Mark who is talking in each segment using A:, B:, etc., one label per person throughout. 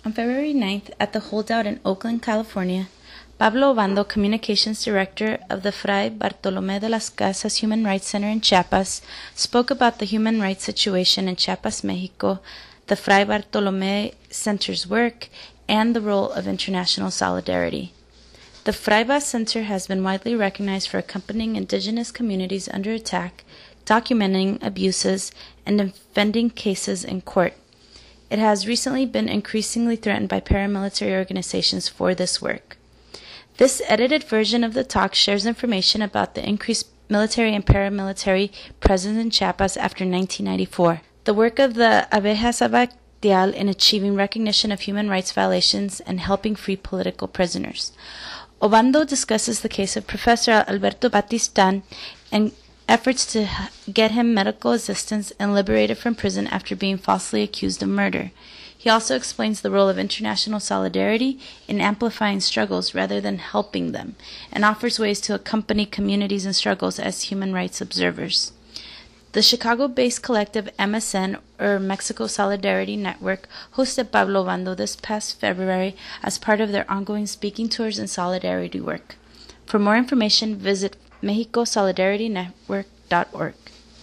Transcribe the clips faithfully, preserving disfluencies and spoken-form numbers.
A: On February ninth, at the holdout in Oakland, California, Pablo Obando, Communications Director of the Fray Bartolomé de las Casas Human Rights Center in Chiapas, spoke about the human rights situation in Chiapas, Mexico, the Fray Bartolomé Center's work, and the role of international solidarity. The Fraiba Center has been widely recognized for accompanying indigenous communities under attack, documenting abuses, and defending cases in court. It has recently been increasingly threatened by paramilitary organizations for this work. This edited version of the talk shares information about the increased military and paramilitary presence in Chiapas after nineteen ninety-four, the work of the Abeja Sabatial in achieving recognition of human rights violations and helping free political prisoners. Obando discusses the case of Professor Alberto Batistan and efforts to get him medical assistance and liberated from prison after being falsely accused of murder. He also explains the role of international solidarity in amplifying struggles rather than helping them, and offers ways to accompany communities in struggles as human rights observers. The Chicago-based collective M S N, or Mexico Solidarity Network, hosted Pablo Obando this past February as part of their ongoing speaking tours and solidarity work. For more information, visit Mexico Solidarity Network dot org.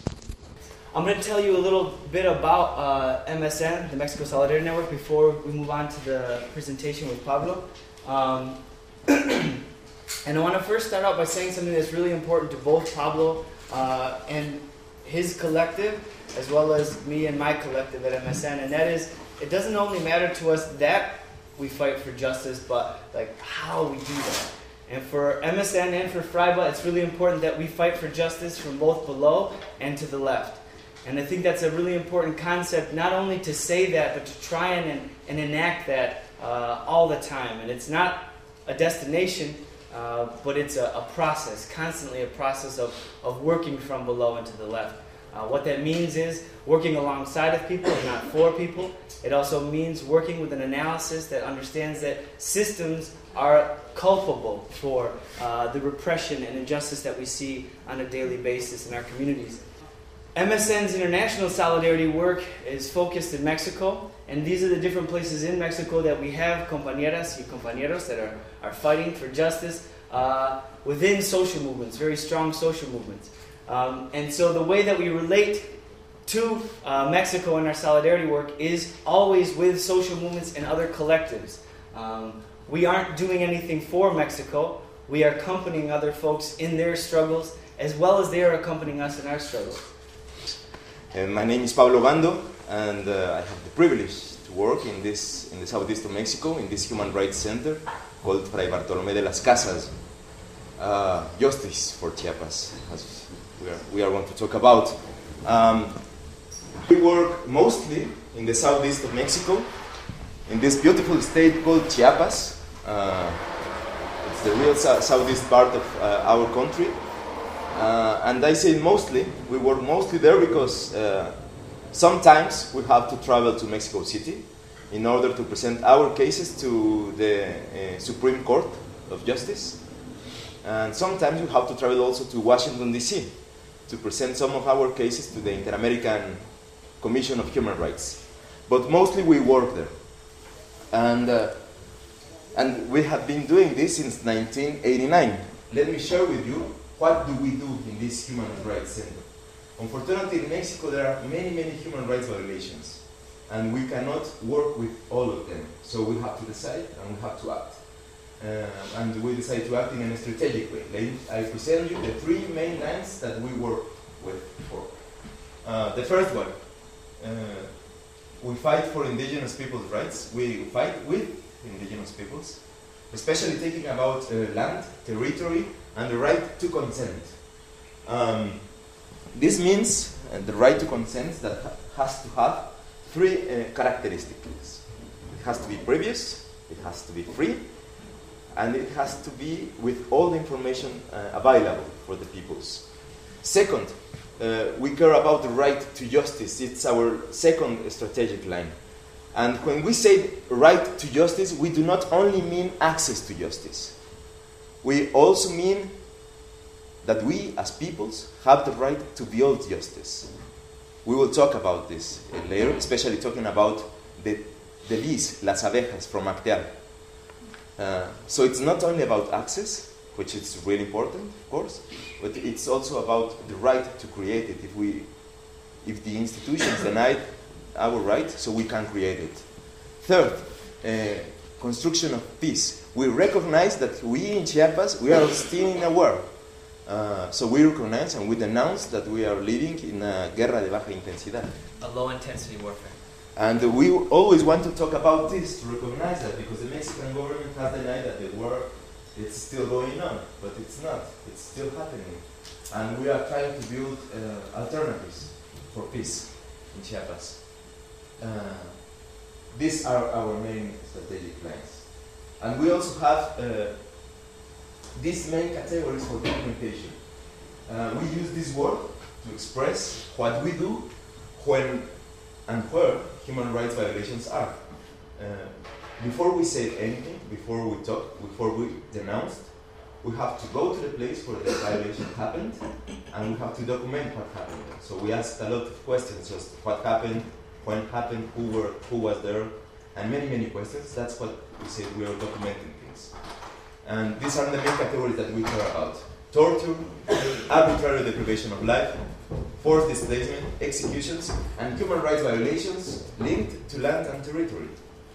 B: I'm going to tell you a little bit about uh, M S N, the Mexico Solidarity Network, before we move on to the presentation with Pablo. Um, and I want to first start out by saying something that's really important to both Pablo uh, and his collective, as well as me and my collective at M S N, and that is, it doesn't only matter to us that we fight for justice, but like how we do that. And for M S N and for Fraiba, it's really important that we fight for justice from both below and to the left. And I think that's a really important concept, not only to say that, but to try and, and enact that uh, all the time. And it's not a destination, uh, but it's a, a process, constantly a process of, of working from below and to the left. Uh, what that means is working alongside of people and not for people. It also means working with an analysis that understands that systems are culpable for uh, the repression and injustice that we see on a daily basis in our communities. M S N's international solidarity work is focused in Mexico, and these are the different places in Mexico that we have compañeras y compañeros that are, are fighting for justice uh, within social movements, very strong social movements. Um, and so the way that we relate to uh, Mexico in our solidarity work is always with social movements and other collectives. Um, we aren't doing anything for Mexico. We are accompanying other folks in their struggles as well as they are accompanying us in our struggles.
C: Uh, my name is Pablo Obando, and uh, I have the privilege to work in this in the southeast of Mexico in this human rights center called Fray Bartolomé de las Casas. Uh, justice for Chiapas, as we are, we are going to talk about. Um, we work mostly in the southeast of Mexico, in this beautiful state called Chiapas. Uh, it's the real so- southeast part of uh, our country. Uh, and I say mostly, we work mostly there because uh, sometimes we have to travel to Mexico City in order to present our cases to the uh, Supreme Court of Justice. And sometimes we have to travel also to Washington, D C to present some of our cases to the Inter-American Commission of Human Rights. But mostly we work there. And, uh, and we have been doing this since nineteen eighty-nine. Let me share with you what do we do in this Human Rights Center. Unfortunately, in Mexico, there are many, many human rights violations, and we cannot work with all of them. So we have to decide, and we have to act. Uh, and we decide to act in a strategic way. I present you the three main lines that we work with for. Uh, the first one, uh, we fight for indigenous people's rights. We fight with indigenous peoples, especially thinking about uh, land, territory, and the right to consent. Um, this means uh, the right to consent that ha- has to have three uh, characteristics. It has to be previous, it has to be free, and it has to be with all the information uh, available for the peoples. Second, uh, we care about the right to justice. It's our second strategic line. And when we say right to justice, we do not only mean access to justice. We also mean that we, as peoples, have the right to build justice. We will talk about this later, especially talking about the the bees, las abejas from Acteal. Uh, so it's not only about access, which is really important, of course, but it's also about the right to create it. If we, if the institutions deny our right, so we can create it. Third, uh, construction of peace. We recognize that we in Chiapas, we are still in a war. Uh, so we recognize and we denounce that we are living in a guerra de baja intensidad.
B: A low-intensity warfare.
C: And uh, we always want to talk about this, to recognize that, because the Mexican government has denied that the war is still going on, but it's not. It's still happening. And we are trying to build uh, alternatives for peace in Chiapas. Uh, these are our main strategic plans. And we also have uh, these main categories for documentation. Uh, we use this word to express what we do when and where human rights violations are. Uh, before we say anything, before we talk, before we denounce, we have to go to the place where the violation happened, and we have to document what happened. So we asked a lot of questions, just what happened, when happened, who were, who was there, and many, many questions. That's what we said, we are documenting things. And these are the main categories that we care about. Torture, arbitrary deprivation of life, forced displacement, executions, and human rights violations linked to land and territory.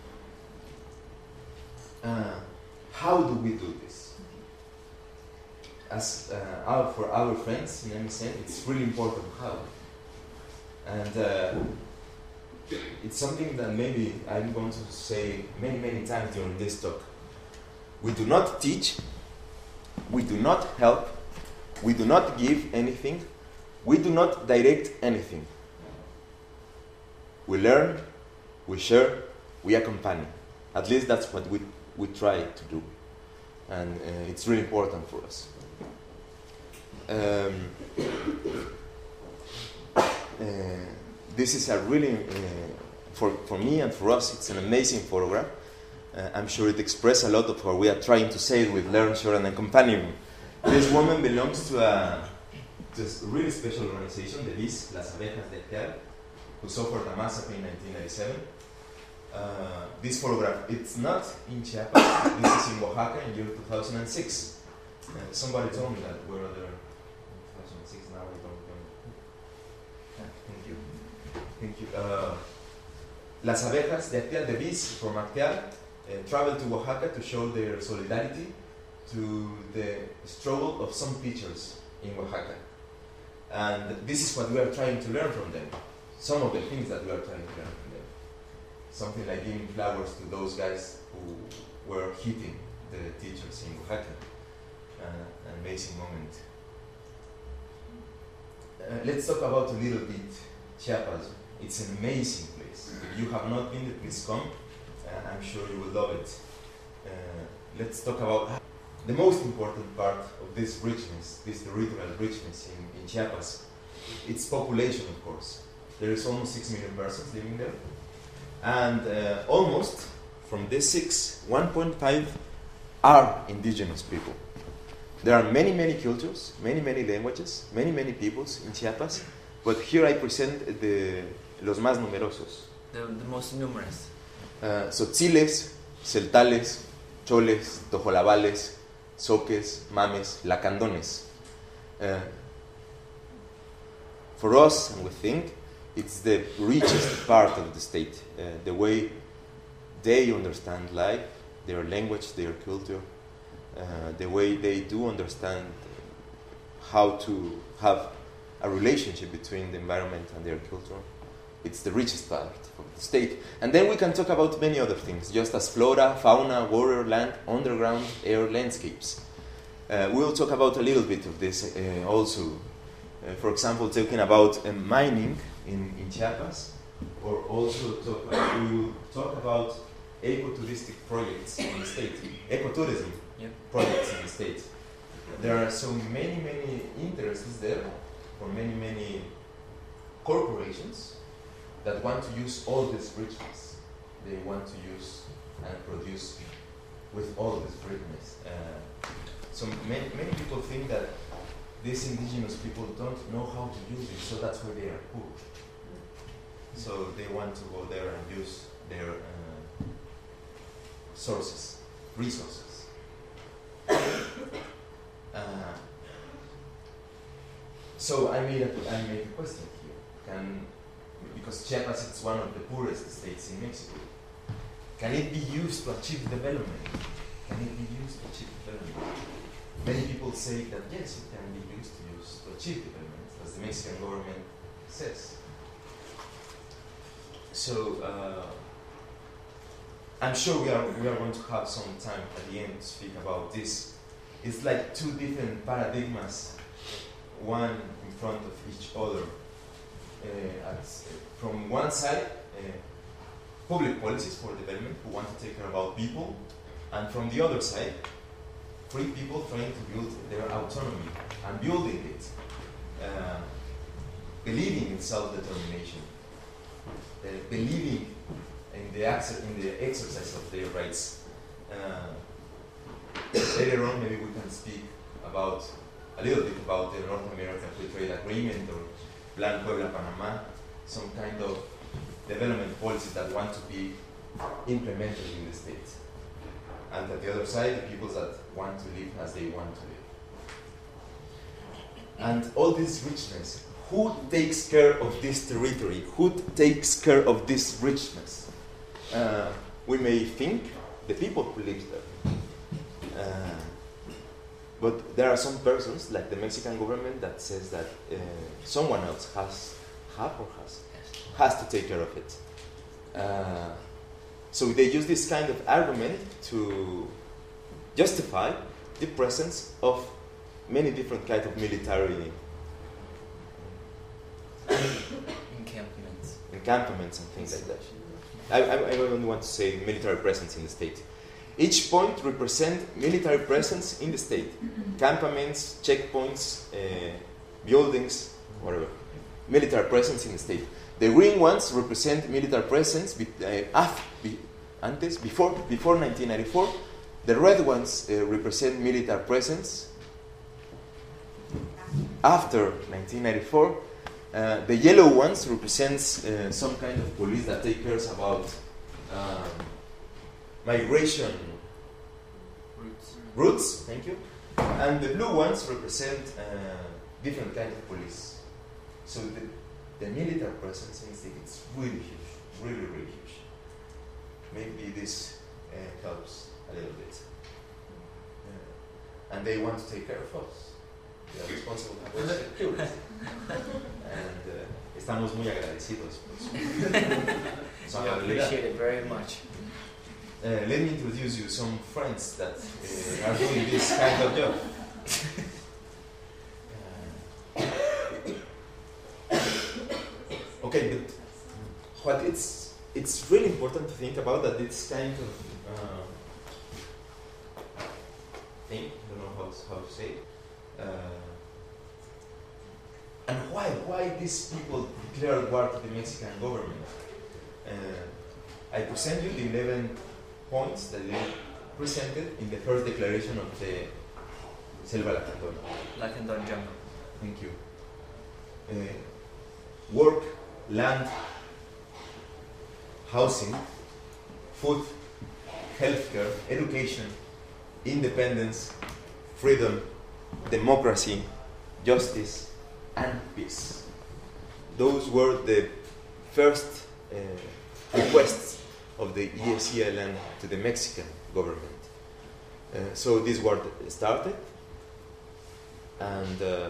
C: Uh, how do we do this? As uh, our, for our friends in M S N, it's really important how. And uh, it's something that maybe I'm going to say many, many times during this talk. We do not teach, we do not help, we do not give anything, we do not direct anything. We learn, we share, we accompany. At least that's what we, we try to do. And uh, it's really important for us. Um, uh, this is a really, uh, for, for me and for us, it's an amazing photograph. Uh, I'm sure it expresses a lot of what we are trying to say with learn, share, and accompany. This woman belongs to a, to a really special organization, the Bees, Las Abejas de Acteal, who suffered a massacre in nineteen ninety-seven. Uh, this photograph, it's not in Chiapas, this is in Oaxaca in year two thousand six. Uh, somebody told me that we were there in two thousand six, now we don't know. Yeah, thank you. Thank you. Uh, Las Abejas de Acteal, the Bees from Acteal, uh, traveled to Oaxaca to show their solidarity to the struggle of some teachers in Oaxaca. And this is what we are trying to learn from them. Some of the things that we are trying to learn from them. Something like giving flowers to those guys who were hitting the teachers in Oaxaca. Uh, an amazing moment. Uh, let's talk about a little bit Chiapas. It's an amazing place. If you have not been there, please come. Uh, I'm sure you will love it. Uh, let's talk about the most important part of this richness, this territorial richness in, in Chiapas. Its population, of course. There is almost six million persons living there. And uh, almost, from this six, one point five are indigenous people. There are many, many cultures, many, many languages, many, many peoples in Chiapas, but here I present the los más numerosos.
B: The, the most numerous.
C: Uh, Tzotziles, Celtales, Choles, Tojolabales, Soques, Mames, Lacandones. Uh, for us, and we think, it's the richest part of the state, uh, the way they understand life, their language, their culture, uh, the way they do understand how to have a relationship between the environment and their culture. It's the richest part of the state. And then we can talk about many other things, just as flora, fauna, water, land, underground, air, landscapes. Uh, we'll talk about a little bit of this uh, also. Uh, for example, talking about uh, mining in, in Chiapas, or also talk about, we will talk about ecotouristic projects in the state, ecotourism
B: yep.
C: projects in the state. There are so many, many interests there for many, many corporations that want to use all this richness. They want to use and produce with all this richness. Uh, so many, many people think that these indigenous people don't know how to use it, so that's why they are poor. So they want to go there and use their uh, sources, resources. uh, so I made a I made a question here. Can because Chiapas is one of the poorest states in Mexico. Can it be used to achieve development? Can it be used to achieve development? Many people say that yes, it can be used to use to achieve development, as the Mexican government says. So uh, I'm sure we are we are going to have some time at the end to speak about this. It's like two different paradigms, one in front of each other. Uh, at, from one side, uh, public policies for development who want to take care about people, and from the other side, free people trying to build their autonomy and building it, uh, believing in self-determination, uh, believing in the, access, in the exercise of their rights. Uh, later on, maybe we can speak about a little bit about the North American Free Trade Agreement or Plan Puebla-Panama, some kind of development policies that want to be implemented in the state. And at the other side, the people that want to live as they want to live. And all this richness, who takes care of this territory? Who takes care of this richness? Uh, we may think the people who live there. Uh, but there are some persons, like the Mexican government, that says that uh, someone else has, have or has, has to take care of it. Uh, so they use this kind of argument to justify the presence of many different kinds of military
D: encampments,
C: encampments and things like that. I, I, I only want to say military presence in the state. Each point represents military presence in the state. Campaments, checkpoints, uh, buildings, whatever. Military presence in the state. The green ones represent military presence be, uh, af, be, antes, before, before nineteen ninety-four. The red ones uh, represent military presence after nineteen ninety-four. Uh, the yellow ones represents uh, some kind of police that take care about um, migration
D: roots.
C: routes. Thank you. And the blue ones represent uh, different kind of police. So the, the military presence in the state is really huge, really, really huge. Maybe this uh, helps a little bit. Uh, and they want to take care of us. They are responsible for our security. And uh, estamos muy agradecidos por su
D: We appreciate it very much.
C: Uh, let me introduce you some friends that uh, are doing this kind of job. Uh, okay, but what it's it's really important to think about that it's kind of uh, thing. I don't know how to, how to say it. Uh, and why why these people declared war to the Mexican government? Uh, I present you the eleven points that they presented in the first declaration of the Selva Lacandona.
D: Lacandon Jungle.
C: Thank you. Uh, work, land, housing, food, healthcare, education, independence, freedom, democracy, justice, and peace. Those were the first uh, requests of the E S E L N to the Mexican government. Uh, so this war started, and uh,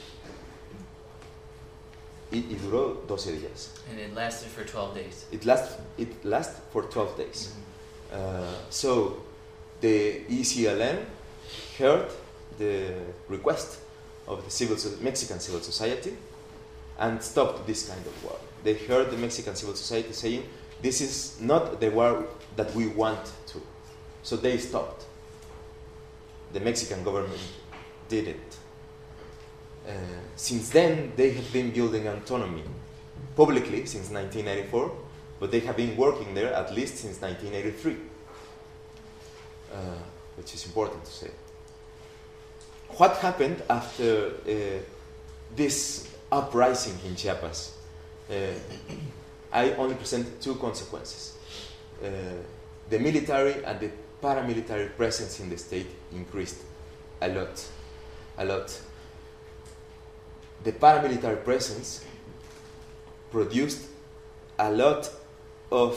C: it, it duró doce días.
D: And it lasted for twelve days.
C: It last it lasted for twelve days.
D: Mm-hmm.
C: Uh, so the E S E L N heard the request of the civil so- Mexican civil society and stopped this kind of war. They heard the Mexican civil society saying, this is not the war that we want to. So they stopped. The Mexican government did it. Uh, since then, they have been building autonomy publicly since nineteen ninety-four, but they have been working there at least since nineteen eighty-three, uh, which is important to say. What happened after uh, this uprising in Chiapas? Uh, I only present two consequences. Uh, the military and the paramilitary presence in the state increased a lot, a lot. The paramilitary presence produced a lot of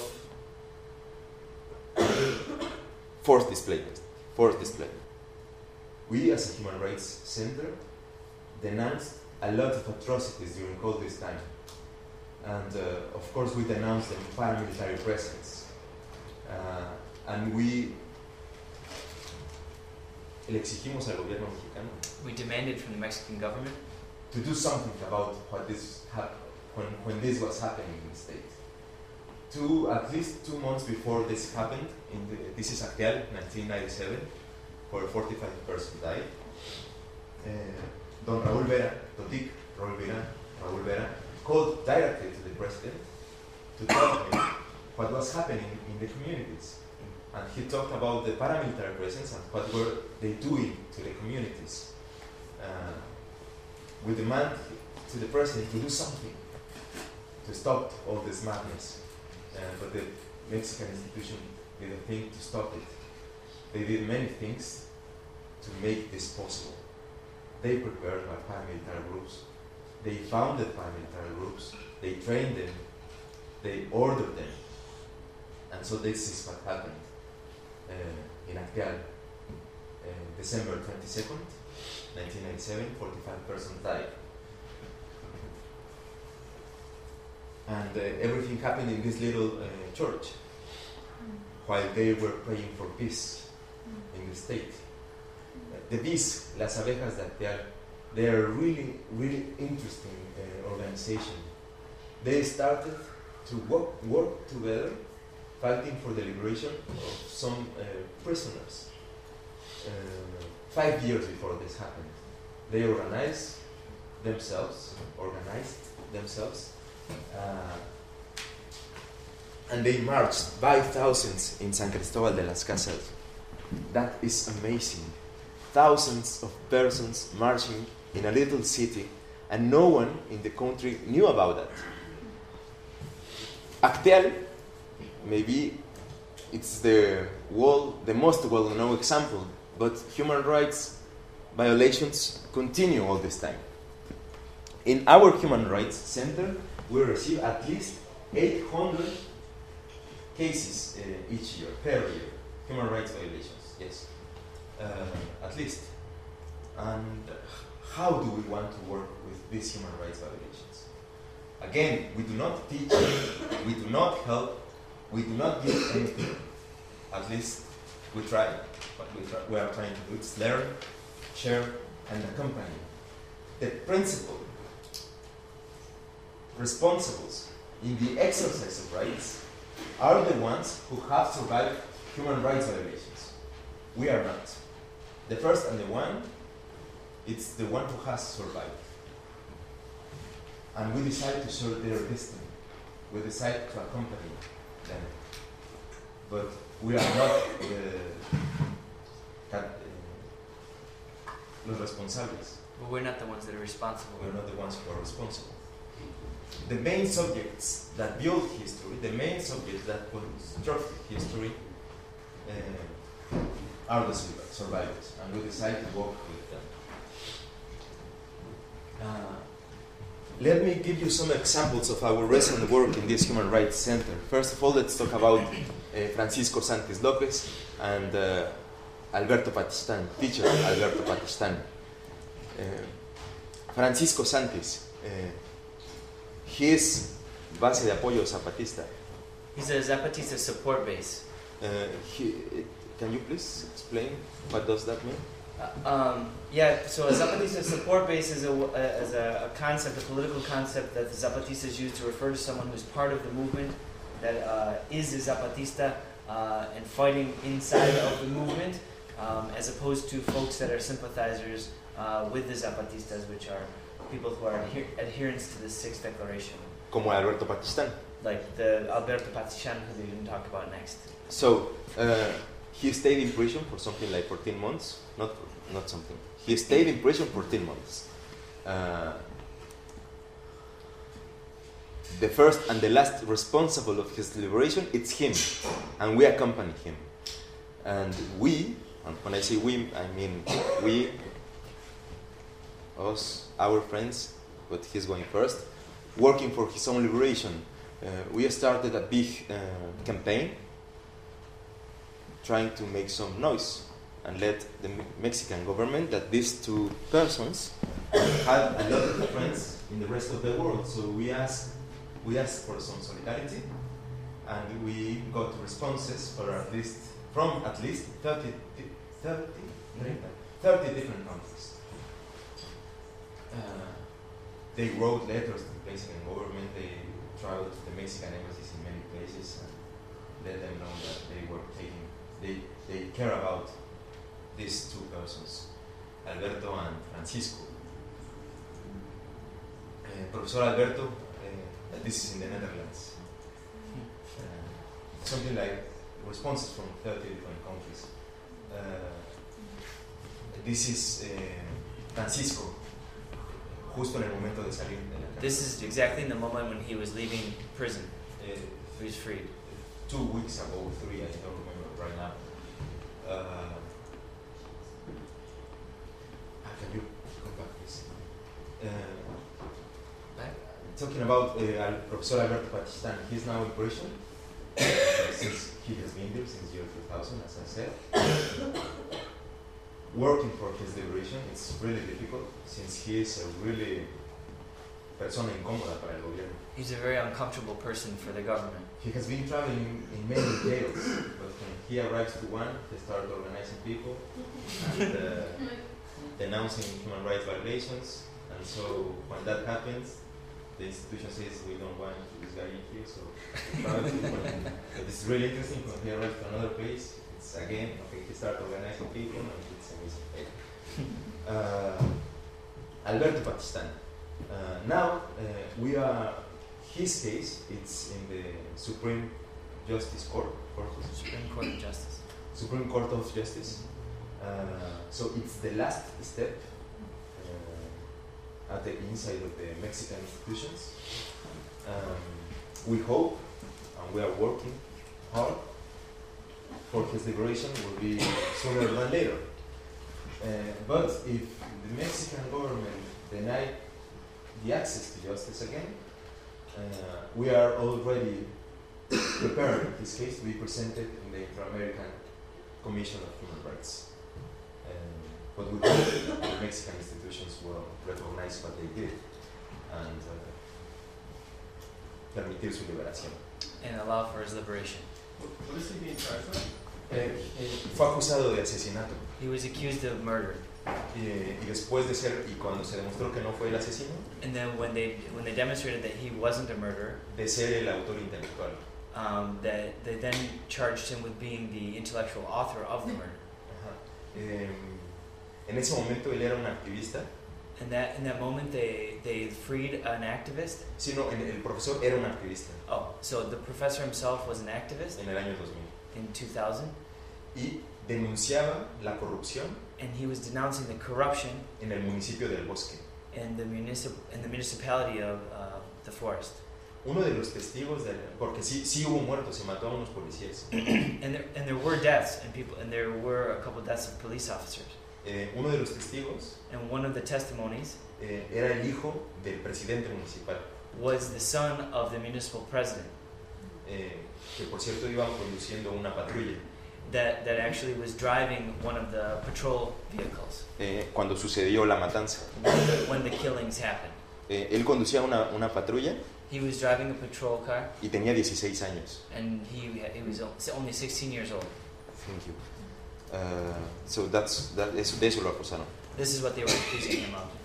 C: force display, force display. We, as a human rights center, denounced a lot of atrocities during all this time. And uh, of course we denounced the paramilitary presence. Uh, and we le exigimos al gobierno mexicano
D: We demanded from the Mexican government
C: to do something about what this hap- when, when this was happening in the state. Two, at least two months before this happened, in the, this is Acteal, nineteen ninety-seven, where forty-five persons died. Uh, Don Raúl Vera, Totic, Raúl Vera, Raúl Vera, called directly to the president to tell him what was happening in the communities. And he talked about the paramilitary presence and what were they doing to the communities. Uh, we demand to the president to do something to stop all this madness. Uh, but the Mexican institution did a thing to stop it. They did many things to make this possible. They prepared paramilitary groups. They founded paramilitary groups. They trained them. They ordered them. And so this is what happened uh, in Acteal. Uh, December twenty-second, nineteen ninety-seven, forty-five persons died. And uh, everything happened in this little uh, church while they were praying for peace in the state. Uh, the bees, las abejas de Acteal, they are really, really interesting uh, organization. They started to work, work together, fighting for the liberation of some uh, prisoners. Uh, five years before this happened, they organized themselves, organized themselves, uh, and they marched by thousands in San Cristobal de las Casas. That is amazing. Thousands of persons marching in a little city, and no one in the country knew about that. Acteal, maybe it's the, well, the most well-known example, but human rights violations continue all this time. In our Human Rights Center, we receive at least eight hundred cases uh, each year, per year, human rights violations, yes, uh, at least. And how do we want to work with these human rights violations? Again, we do not teach, we do not help, we do not give anything. At least we try. What we, try, we are trying to do is learn, share, and accompany. The principal responsibles in the exercise of rights are the ones who have survived human rights violations. We are not. The first and the one, it's the one who has survived. And we decide to serve their destiny. We decide to accompany them. But we are not uh, uh, los responsables.
D: But we're not the ones that are responsible.
C: We're not the ones who are responsible. The main subjects that build history, the main subjects that construct history, uh, are the survivors, and we decide to work with them. Uh, let me give you some examples of our recent work in this Human Rights Center. First of all, let's talk about uh, Francisco Santis Lopez and uh, Alberto Patistan, teacher Alberto Patistan. Uh, Francisco Santis, uh, he is base de apoyo zapatista.
D: He's a Zapatista support base.
C: Uh, he, can you please explain what does that mean?
D: Uh, um, yeah, so a Zapatista support base is a, a, is a, a concept, a political concept that the Zapatistas use to refer to someone who's part of the movement, that uh, is a Zapatista uh, and fighting inside of the movement, um, as opposed to folks that are sympathizers uh, with the Zapatistas, which are people who are adher- adherents to the Sixth Declaration.
C: Como Alberto Patistan.
D: Like the Alberto Patistan, who we can talk about next.
C: So, uh, he stayed in prison for something like fourteen months. Not, not something. He stayed in prison for fourteen months. Uh, the first and the last responsible of his liberation, it's him, and we accompany him. And we, and when I say we, I mean we, us, our friends, but he's going first, working for his own liberation. Uh, we started a big uh, campaign trying to make some noise and let the Mexican government that these two persons had a lot of friends in the rest of the world. So we asked, we asked for some solidarity, and we got responses for at least from at least thirty, thirty, thirty different countries. Uh, they wrote letters to the Mexican government. They traveled to the Mexican embassies in many places and let them know that they were taking, they they care about these two persons, Alberto and Francisco. Uh, Professor Alberto, uh, this is in the Netherlands. Uh, something like responses from thirty different countries. Uh, this is uh, Francisco, justo en el momento de salir de la cárcel.
D: This is exactly in the moment when he was leaving prison.
C: Uh,
D: He was freed.
C: two weeks ago, three, I don't remember right now. Uh, ah, can you come back, please? Uh,
D: Back?
C: talking about uh, Al- Professor Alberto Patistan, he's now in prison uh, since he has been there since year two thousand, as I said. Working for his liberation, it's really difficult since he is a really persona incómoda para el gobierno.
D: He's a very uncomfortable person for the government.
C: He has been traveling in many jails, but when he arrives to one, he starts organizing people and uh, denouncing human rights violations. And so when that happens, the institution says we don't want this guy in here. So but it's really interesting when he arrives to another place. It's again, okay, he starts organizing people and it's amazing. Uh, Alberto Patistan. Uh, now uh, we are. His case, it's in the Supreme Justice Court, Court of
D: Supreme Court of Justice.
C: Supreme Court of Justice. Uh, so it's the last step uh, at the inside of the Mexican institutions. Um, we hope, and we are working hard, for his liberation will be sooner than later. Uh, but if the Mexican government deny the access to justice again, Uh, we are already preparing this case to be presented in the Inter-American Commission of Human Rights. Um, but we hope that the Mexican institutions will recognize what they did and uh, permitir su liberación.
D: And allow for his liberation.
E: What is he being charged with?
C: Eh, eh, fue acusado de asesinato
D: He was accused of murder.
C: eh, y después de ser, y cuando se demostró que no fue el asesino,
D: And then when they when they demonstrated that he wasn't a murderer,
C: de ser el autor intelectual.
D: um, that they then charged him with being the intellectual author of the murder.
C: Ajá. Eh, en ese momento él era un activista.
D: And that in that moment they they freed an activist.
C: Sí, no, el, el profesor era un activista
D: Oh, so the professor himself was an activist
C: en el año dos mil
D: in two thousand,
C: y denunciaba la corrupción
D: and he was denouncing the corruption
C: en el municipio del Bosque.
D: in the municip in the municipality of uh, the forest.
C: Uno de los testigos, de, porque sí, sí hubo muertos, se mató a unos policías.
D: And there and there were deaths and people and there were a couple deaths of police officers.
C: Eh, uno de los testigos
D: And one of the testimonies
C: eh, era el hijo del presidente municipal,
D: was the son of the municipal president
C: eh, que por cierto iba conduciendo una patrulla.
D: that, that actually was driving one of the patrol vehicles
C: Eh, cuando sucedió la matanza.
D: when the, when the killings happened.
C: Eh, él conducía una, una patrulla
D: He was driving a patrol car
C: y tenía dieciséis años.
D: and he, he was only sixteen years old.
C: Thank you. Uh, so that's, that, eso, de eso lo acusaron.
D: This is what they were accusing him of.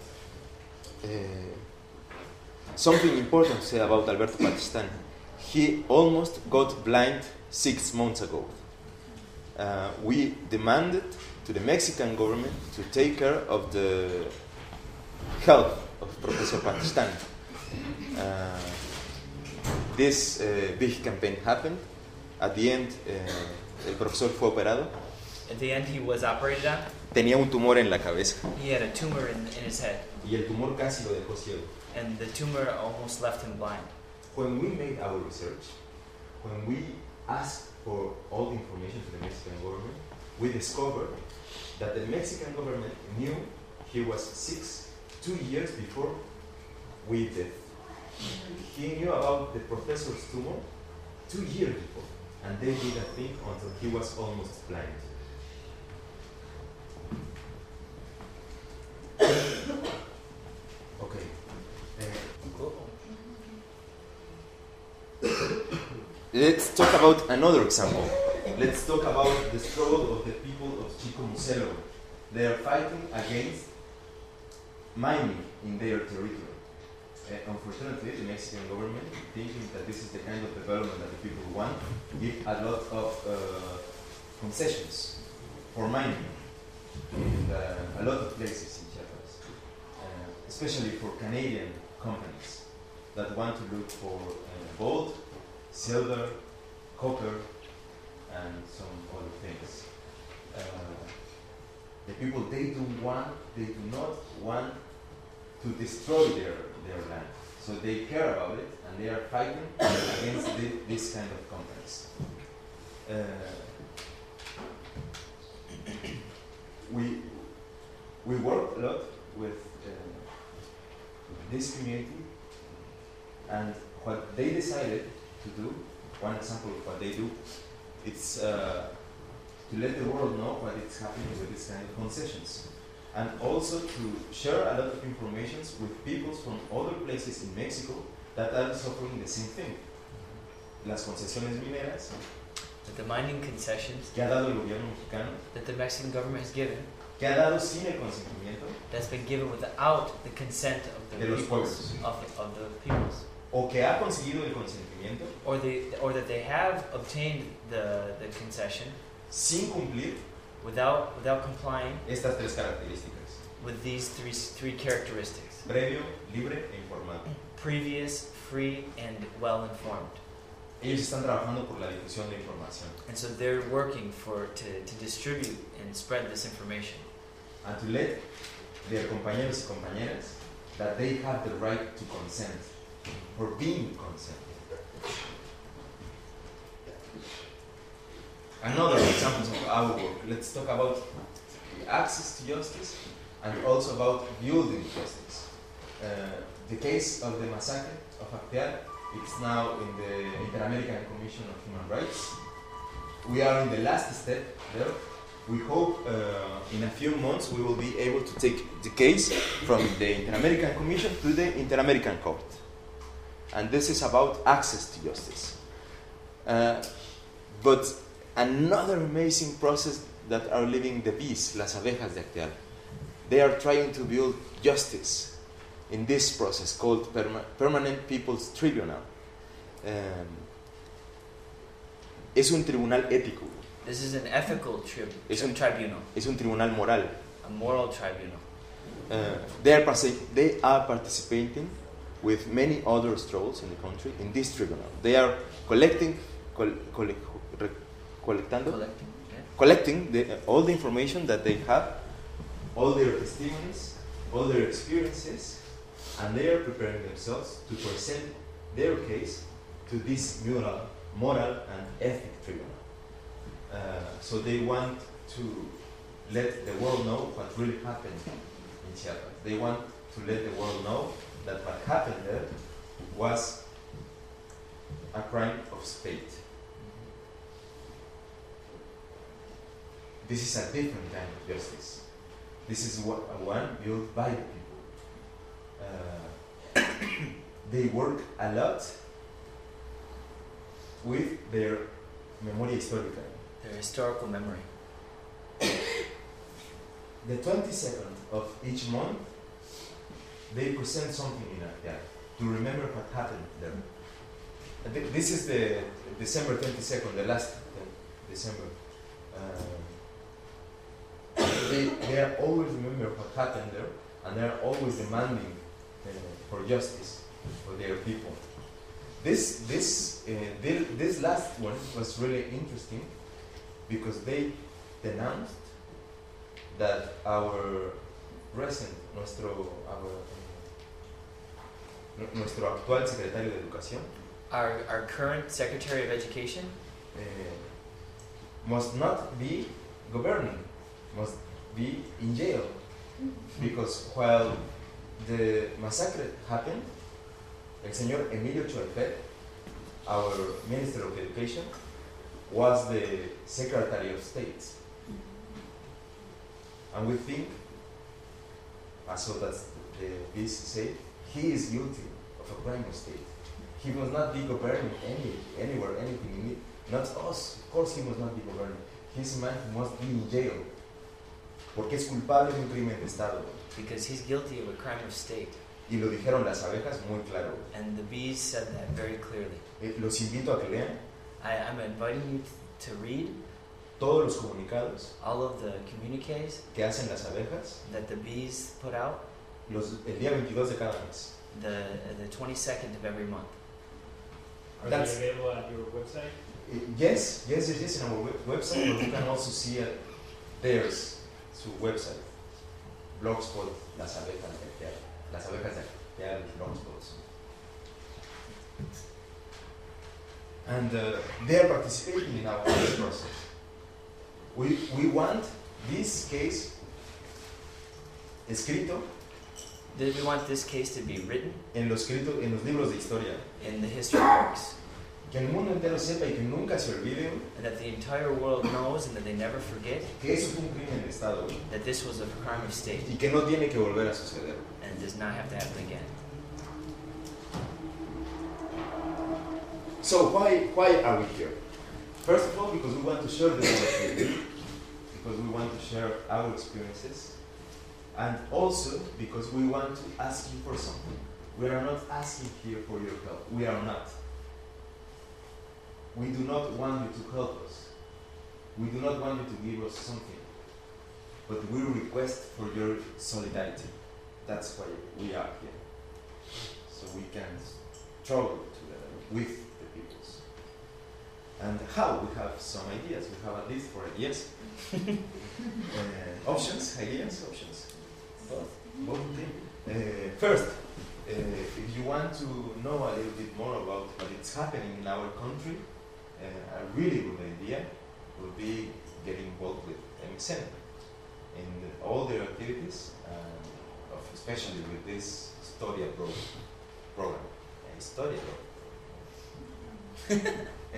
C: Uh, something important to say about Alberto Patistan. He almost got blind six months ago. Uh, we demanded to the Mexican government to take care of the health of Professor Patistan. Uh, this uh, big campaign happened. At the end, uh, el profesor fue operado.
D: At the end, he was operated on.
C: Tenía un tumor en la cabeza
D: He had a tumor in, in his head,
C: y el tumor casi lo dejó ciego.
D: and the tumor almost left him blind.
C: when we made our research, when we asked for all the information to the Mexican government, we discovered that the Mexican government knew he was sick two years before we did. He knew about the professor's tumor two years before, and they didn't think until he was almost blind. Okay. Uh, let's talk about another example. Let's talk about the struggle of the people of Chico Muselo. They are fighting against mining in their territory. Uh, unfortunately, the Mexican government, thinking that this is the kind of development that the people want, give a lot of uh, concessions for mining in uh, a lot of places in Chiapas, uh, especially for Canadian companies that want to look for uh, gold, silver, copper, and some other things. Uh, the people, they do want, they do not want to destroy their, their land. So they care about it, and they are fighting against the, this kind of companies. Uh, we, we work a lot with uh, this community, and what they decided to do, one example of what they do, it's uh, to let the world know what is happening with this kind of concessions. And also to share a lot of information with people from other places in Mexico that are suffering the same thing. Las concesiones mineras
D: That the mining concessions
C: que ha dado el gobierno mexicano,
D: that the Mexican government has given,
C: que ha dado sin el consentimiento
D: that's been given without the consent of the
C: de los
D: peoples,
C: pueblos,
D: of, of the peoples,
C: o que ha conseguido el consentimiento
D: or they, or that they have obtained the, the concession
C: sin cumplir
D: without without complying
C: estas tres características:
D: with these three three characteristics:
C: previo, libre e informado.
D: previous, free, and well informed.
C: Ellos están trabajando por la difusión de información
D: And so they're working for to, to distribute and spread this information,
C: and to let their compañeros y compañeras that they have the right to consent, for being consent. Another example of our work, let's talk about access to justice and also about building justice. Uh, the case of the massacre of Acteal, it's now in the Inter-American Commission of Human Rights. We are in the last step there. We hope uh, in a few months we will be able to take the case from the Inter-American Commission to the Inter-American Court. And this is about access to justice. Uh, but another amazing process that are living the peace, Las Abejas de Acteal. They are trying to build justice in this process called Perma- Permanent People's Tribunal. Um, es un tribunal ético.
D: This is an ethical tri-
C: Es un-
D: tribunal,
C: Es un tribunal moral.
D: a moral tribunal.
C: Uh, they, are partic- they are participating with many other struggles in the country in this tribunal. They are collecting, col- collect, re- collectando,
D: Collecting, yeah.
C: collecting the, uh, all the information that they have, all their testimonies, all their experiences, and they are preparing themselves to present their case to this moral, moral and ethic tribunal. Uh, so they want to let the world know what really happened in Chiapas. They want to let the world know that what happened there was a crime of state. This is a different kind of justice. This is what, uh, one built by the people. Uh, they work a lot with their memoria histórica.
D: Their historical memory.
C: The twenty-second of each month, they present something in Acteal to remember what happened there. And th- this is the December twenty-second, the last uh, December. Uh, they, they are always remember what happened there, and they are always demanding uh, for justice for their people. This this uh, thi- this last one was really interesting because they denounced that our present, nuestro, our, uh, nuestro actual secretario de Educación,
D: Our, our current Secretary of Education
C: uh, must not be governing, must be in jail. Because while the massacre happened, el señor Emilio Choalpet, our Minister of Education, was the Secretary of State. And we think, uh, so that's the this say, he is guilty of a crime of state. He must not be governing any, anywhere, anything. Not us, of course he must not be governing. His man must be in jail. Porque es culpable de un crimen de Estado.
D: because he's guilty of a crime of state.
C: Y lo dijeron las abejas muy claro.
D: And the bees said that very clearly.
C: Eh, los invito a que lean
D: I, I'm inviting you to read
C: todos los comunicados
D: all of the communiques
C: que hacen las abejas
D: that the bees put out
C: los, el día veintidós de cada mes.
D: the the twenty-second of every month.
E: Are
C: That's-
E: they available at your website?
C: Eh, yes, yes, yes, yes, in our web- website, but you can also see uh, theirs, su website, Blogspot, las abejas de aquí, las abejas de aquí, los Blogspots. And uh, they are participating in our process. We, we want this case escrito
D: Did we want this case to be written
C: en los, escrito, en los libros de historia,
D: in the history books,
C: que el mundo entero sepa y que nunca se olvide
D: and that the entire world knows and that they never forget
C: que eso fue un crimen de Estado
D: that this was a crime of state
C: y que no tiene que volver a suceder.
D: and does not have to happen again.
C: So why why are we here? First of all, because we want to share the knowledge with you, because we want to share our experiences, and also because we want to ask you for something. We are not asking here for your help. We are not. We do not want you to help us. We do not want you to give us something. But we request for your solidarity. That's why we are here. So we can struggle together with the peoples. And how? We have some ideas. We have at least four ideas. uh, options, ideas, options. Both. Both of them. Uh, first, uh, if you want to know a little bit more about what is happening in our country, uh, a really good idea would be getting involved with M S N in the, all their activities, um, of, especially with this Historia pro program. Uh, Historia program. uh,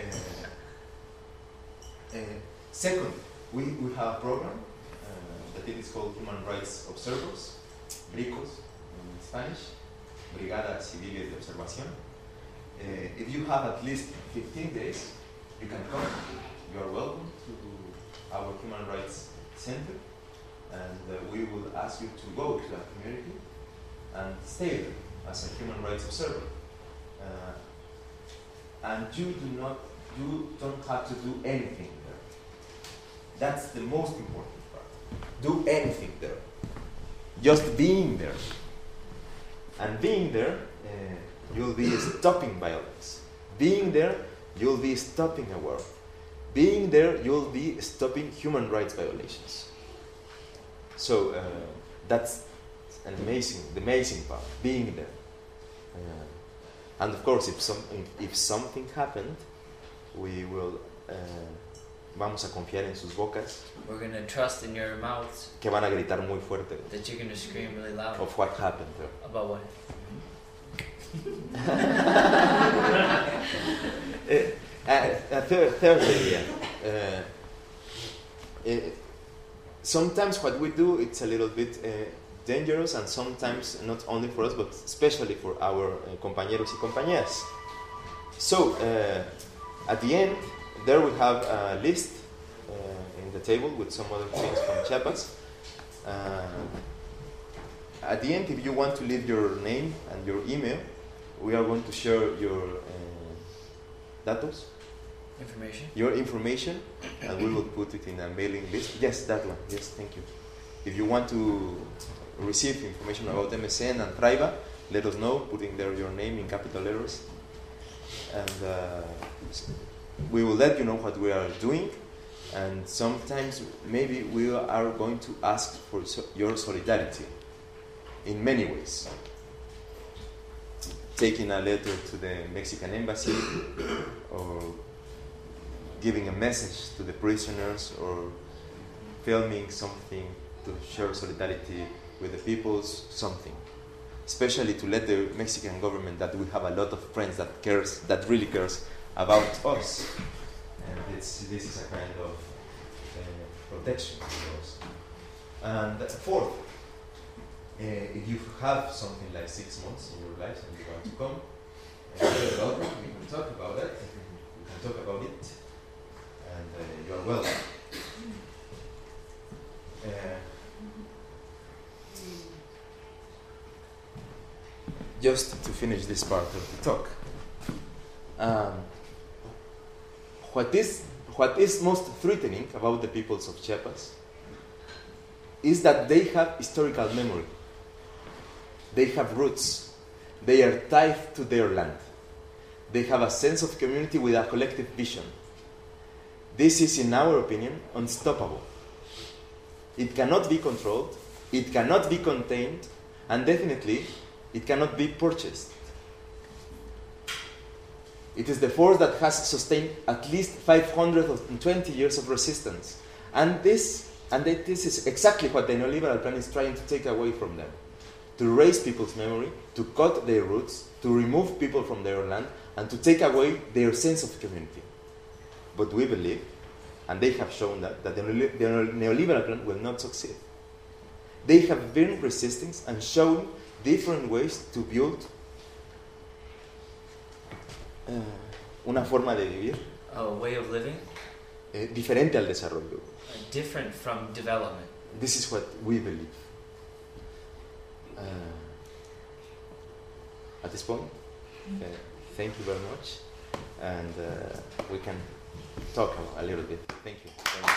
C: uh, second, we, we have a program uh, that it is called Human Rights Observers, BRICOS in Spanish, Brigada Civiles de Observación. Uh, if you have at least fifteen days, you can come. You are welcome to our Human Rights Center, and uh, we will ask you to go to that community and stay there as a human rights observer. Uh, and you do not, you don't have to do anything there. That's the most important part. Do anything there. Just being there. And being there, uh, you'll be stopping violence. Being there, you'll be stopping a war. Being there, you'll be stopping human rights violations. So uh, that's an amazing, the amazing part, being there. Uh, and of course, if, some, if, if something happened, we will, uh, vamos a confiar en sus bocas,
D: We're going to trust in your mouths
C: que van a gritar muy fuerte
D: that you're going to scream really loud
C: of what happened there.
D: about what.
C: Uh, uh, a third, third idea. Uh, uh, sometimes what we do, it's a little bit uh, dangerous, and sometimes not only for us, but especially for our uh, compañeros y compañeras. So, uh, at the end, there we have a list uh, in the table with some other things from Chiapas. Uh, at the end, if you want to leave your name and your email, we are going to share your uh, datos,
D: Information.
C: your information, and we will put it in a mailing list. Yes, that one. Yes, thank you. If you want to receive information about M S N and Fraiba, let us know, putting there your name in capital letters. And uh, we will let you know what we are doing. And sometimes maybe we are going to ask for so your solidarity in many ways. taking a letter to the Mexican embassy, or giving a message to the prisoners, or filming something to share solidarity with the peoples, something. Especially to let the Mexican government that we have a lot of friends that cares, that really cares about us. And it's, this is a kind of uh, protection for us. And uh, fourth, uh, if you have something like six months in your life and you want to come, uh, you're welcome. We can talk about it. We can talk about it. And uh, you are welcome. Uh, just to finish this part of the talk, um, what is what is most threatening about the peoples of Chiapas is that they have historical memory. They have roots. They are tied to their land. They have a sense of community with a collective vision. This is, in our opinion, unstoppable. It cannot be controlled, it cannot be contained, and definitely it cannot be purchased. It is the force that has sustained at least five hundred twenty years of resistance. And this, and this is exactly what the neoliberal plan is trying to take away from them. To erase people's memory, to cut their roots, to remove people from their land, and to take away their sense of community. But we believe, and they have shown that, that the neoliberal plan will not succeed. They have been resisting and shown different ways to build uh, una forma de vivir
D: A way of living
C: eh, diferente al desarrollo.
D: uh, different from development.
C: This is what we believe. Uh, at this point, uh, thank you very much, and uh, we can talk a, a little bit. Thank you. Thank you.